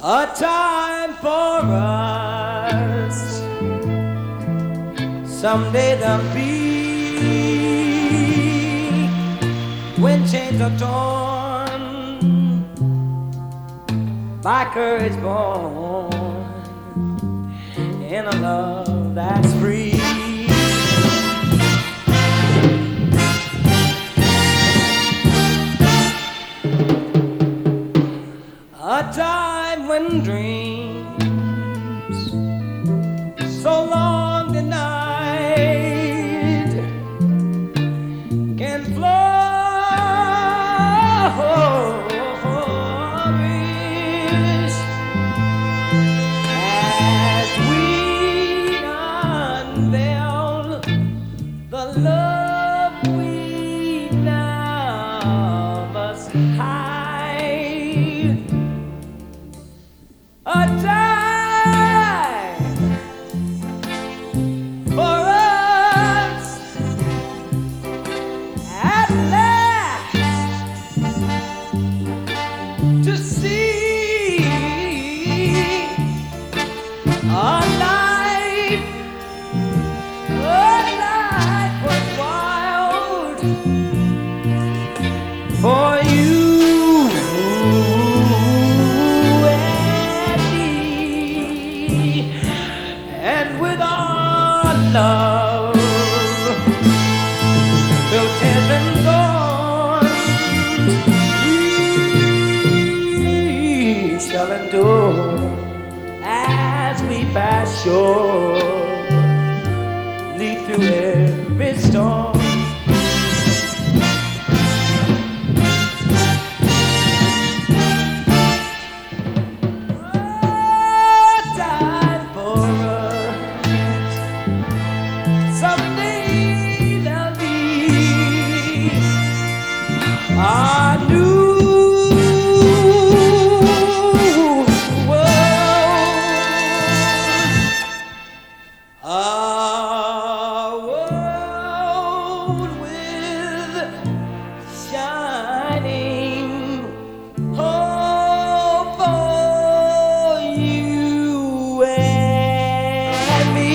A time for us. Someday there'll be when chains are torn, my courage born in a love that's free. A time when dreams so long denied can flourish as we unveil the love we now must hide. A time for us at last to see a life worthwhile for you. And with our love, till tears and thorns, we shall endure as we pass surely through every storm. Our new world, a world with shining hope for you and me.